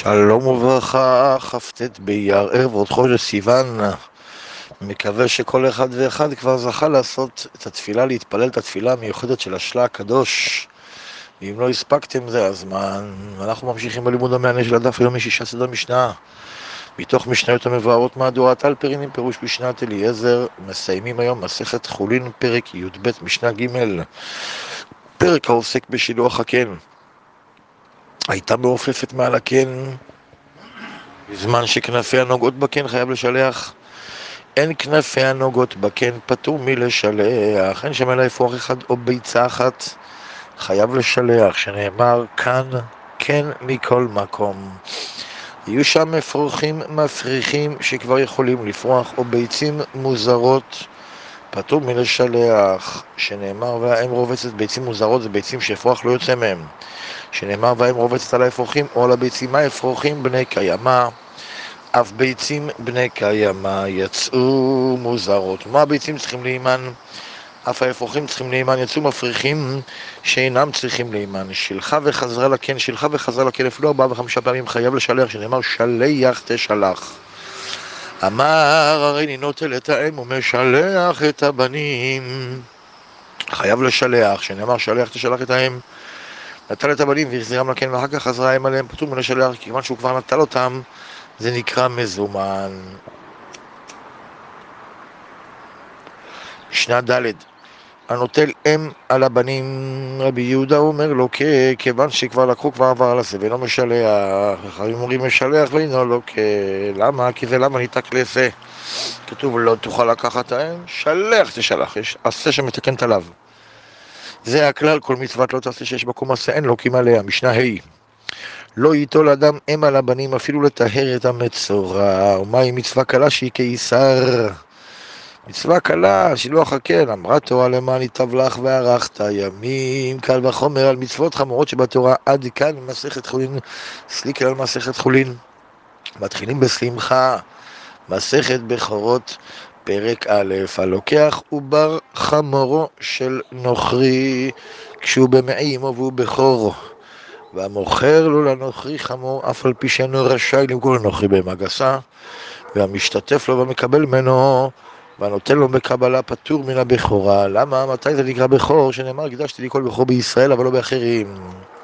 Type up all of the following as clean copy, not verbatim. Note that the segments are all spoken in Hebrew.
שלום וברכה, כ"ט באייר, ערב ראש חודש סיוון. מקווה שכל אחד ואחד כבר זכה לעשות את התפילה, להתפלל את התפילה המיוחדת של השלה הקדוש. ואם לא הספקתם זה הזמן. אנחנו ממשיכים בלימוד המענה של הדף היומי 6 סדר משנה, מתוך משניות המבוארות מהדורת אלפרין עם פירוש משנת אליעזר. מסיימים היום מסכת חולין, פרק י"ב משנה ג', פרק העוסק בשילוח הקן. הייתה מעופפת מעל הקן בזמן שכנפיה נוגעות בקן חייב לשלח. אין כנפיה נוגעות בקן פטור מלשלח. אין שם אלא אפרוח אחד או ביצה אחת, חייב לשלח, שנאמר כאן כן מכל מקום. יהיו שם אפרוחים מפריחים שכבר יכולים לפרוח, או ביצים מוזרות, פטור מלשלח, שנאמר והאם רובצת. ביצים מוזרות זה ביצים שאפרוח לא יוצא מהם, שנאמר והאם רובצת על האפרוחים או על הביצים. מה אפרוחים? בני קיימא. אף ביצים בני קיימא יצאו מוזרות. מה הביצים צריכים להימן? אף האפרוחים צריכים להימן. יצאו מפריחים שאינם צריכים להימן. שילחה וחזרה לקן, שילחה וחזרה לקן אפילו 4 ו5 פעמים, חייב לשלח, שנאמר שלח תשלח. אמר הריני נוטל את האם ומשלח את הבנים, חייב לשלח, שנאמר שלח תשלח את האם. נטל את הבנים והחזירם לקן ואחר כך חזרה האם עליהם, פטור מלשלח, כי כיוון שהוא כבר נטל אותם זה נקרא מזומן. משנה ד' הנוטל אם על הבנים, רבי יהודה אומר לו כיוון שכבר לקחו, כבר עבר על הזה ואינו משלח. אחרים אומרים משלח ואינו לא למה? כי זה למה ניתק לעשה. כתוב לא תוכל לקחת האם, שלח תשלח, יש עשה שמתקנת עליו. זה הכלל, כל מצוות לא תעשה שיש בקום עשה אין לו קים עליה. משנה ה' לא ייטול אדם אם על הבנים אפילו לטהר את המצורע. ומהי מצווה קלה שהיא כעיסר? מצווה קלה, שילוח הקן, אמרה תורה למען ייטב לך וערכת ימים. קל וחומר על מצוות חמורות שבתורה. עד כאן מסכת חולין. סליקה על מסכת חולין. מתחילים בשמחה. מסכת בכורות, פרק א', הלוקח עובר חמורו של נוכרי כשהוא במעי אמו והוא בכור, והמוכר לו לנוכרי חמור אף על פי שאינו רשאי למכור לנוכרי בהמה גסה, והמשתתף לו ומקבל ממנו והנותן לו בקבלה פטור מן הבכורה. למה? מתי זה נקרא בכור? שנאמר הקדשתי לי כל בכור בישראל אבל לא באחרים.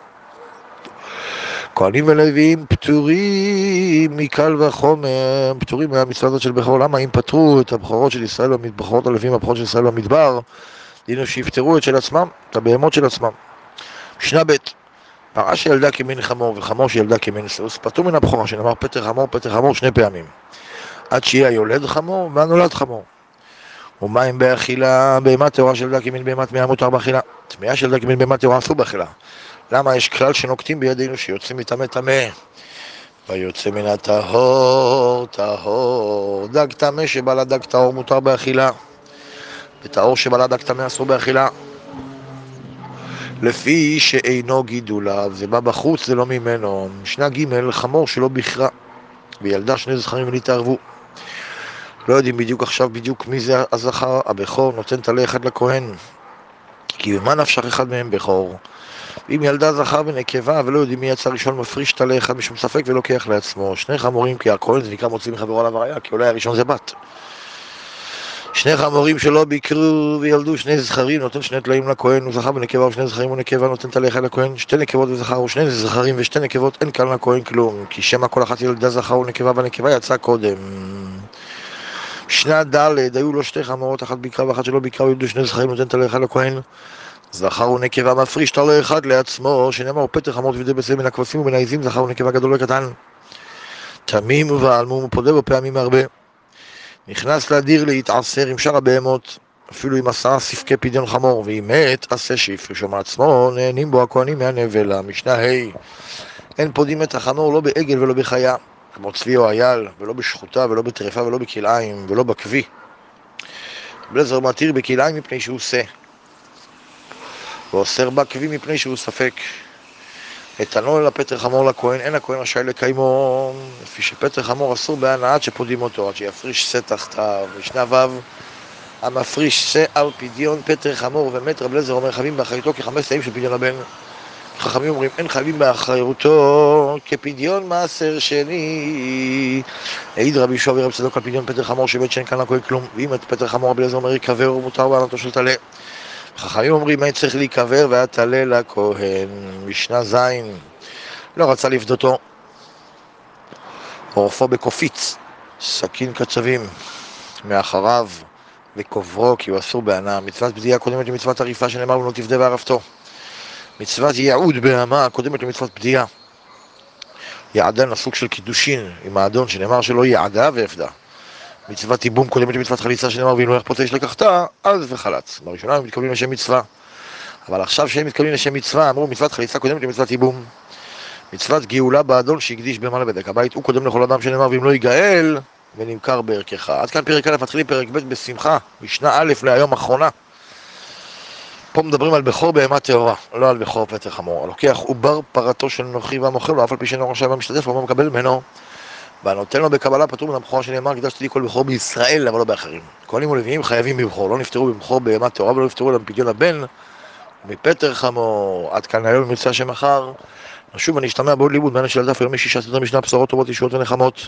כהנים ולוויים פטורים מקל וחומר, פטורים מהמצווה הזאת של בכור. למה? אם פטרו את הבכורות של ישראל, בכורות הלוויים, הבכורות של ישראל במדבר, דינו שיפטרו את של עצמם, את הבהמות של עצמם. משנה ב' פרה שילדה כמין חמור וחמור שילדה כמין סוס, פטור מן הבכורה, שנאמר פטר חמור 2 פעמים, עד שיהיה היולד חמור והנולד חמור. ומה אם באכילה? בהמה טהורה שילדה כמין בהמה טמאה מותר באכילה, טמאה שילדה כמין בהמה טהורה אסור באכילה. למה? יש כלל שנוקטים בידינו שיוצאים מטמא טמא, ויוצא מן הטהור טהור. דג טמא שבעלה דג טהור מותר באכילה, וטהור שבעלה דג טמא אסור באכילה, לפי שאינו גידוליו, זה בא בחוץ, זה לא ממנו. משנה ג' חמור שלא בכרה וילדה 2 זכרים ונתערבו. לא יודעים בדיוק מי זה הזכר. הבכור נותן טלה אחד לכהן, כי במה נפשך אחד מהם בכור. אם ילדה זכר ונקבה ולא יודעים מי יצא ראשון, מפריש טלה אחד משום ספק ולוקח לעצמו. 2 חמורים כי הכהן זה נקרא מוציא מחברו עליו ראיה, כי אולי הראשון זה בת. 2 חמורים שלא ביקרו וילדו 2 זכרים, נותן 2 טלאים לכהן. הוא זכר ונקבה או 2 זכרים ונקבה, נותן טלה אחד לכהן. 2 נקבות וזכר או 2 זכרים ו2 נקבות, אין כאן לכהן כלום, כי שמא כל אחת ילדה זכר ונקבה, והנקבה יצאה קודם. משנה ד' היו לו 2 חמורות, אחת ביקרה ואחת שלא ביקרה, וילדו 2 זכרים, נותן טלה אחד לכהן. זכר ונקבה מפריש טלה אחד לעצמו, שנאמר פטר חמור תפדה בצל מן הכבשים ומן העזים, זכר ונקבה גדול וקטן. תמים ובעלמום ופודה בו פעמים הרבה. נכנס לדיר להתעשר עם שאר הבהמות, אפילו עם 10 ספקי פדיון חמור, ואם מת עשה שיפרישו מעצמו, נהנים בו הכהנים מהנבלה. משנה ה' אין פודים את החמור לא בעגל ולא בחיה, כמו צבי או אייל, ולא בשחוטה ולא בטרפה ולא בכלאיים ולא בכבי. בלזר מתיר בכלאיים מפני שהוא שא, ואוסר בכבי מפני שהוא ספק. אתנו לפטר חמור לכהן, אין הכהן רשאי לקיימו, לפי שפטר חמור אסור בהנאה עד שפודים אותו, עד שיפריש שא תחתיו. משנה ו' המפריש שא על פדיון פטר חמור ומת, רב לזר אומר חייבים באחריותו כ5 סאים של פדיון הבן. חכמים אומרים אין חייבים באחריותו חמור כפדיון מעשר שני. העיד רבי יהושע ורבי צדוק על פדיון פטר חמור שבית שאין כאן לכהן כלום, ואם את פטר חמור רבי אליעזר אומר יקבר ומותר בעלתו של טלה. חכמים אומרים אין צריך להיקבר והיה טלה לכהן. משנה ז' לא רצה לפדותו, עורפו בקופיץ, סכין קצבים מאחריו וקוברו כי הוא אסור בהנאה. מצוות בדיה קודמת למצוות עריפה שנאמר ולא תפדה וערפתו. מצוות יעוד בהמה קודמת למצוות בדיה. יעדן הסוג של קידושין עם האדון שנאמר שלא יעדה והפדה. מצוות ייבום קודמת למצוות חליצה שנאמר ואם לא יחפוץ יש לקחתה אז וחלץ. בראשונה הם מתקבלים לשם מצווה, אבל עכשיו שהם מתקבלים לשם מצווה אמרו מצוות חליצה קודמת למצוות ייבום. מצוות גאולה באדון שהקדיש בהמה לבדק הבית הוא קודם לכל אדם שנאמר ואם לא יגאל ונמכר בערכך. עד כאן פרק א', מתחילים פרק ב' בשמחה, משנה א' להיום אחרונה. פה מדברים על בכור בהמה טהורה, לא על בכור פטר חמור. הלוקח עובר פרתו של נוכרי והמוכר לו, אף על פי שאינו רשאי ומשתתף לו, מקבל ממנו, והנותן לו בקבלה פטור מן הבכורה שנאמר, קידשתי לי כל בכור בישראל, אבל לא באחרים. כהנים ולוויים חייבים בבכור, לא נפטרו בבכור בהמה טהורה ולא נפטרו להם פדיון הבן מפטר חמור. עד כאן היום במבצע שמחר. נשוב ונשתמע בעוד לימוד מעניין של הדף, היום יש 6 סדרי משנה, בשורות טובות, ישועות ונחמות.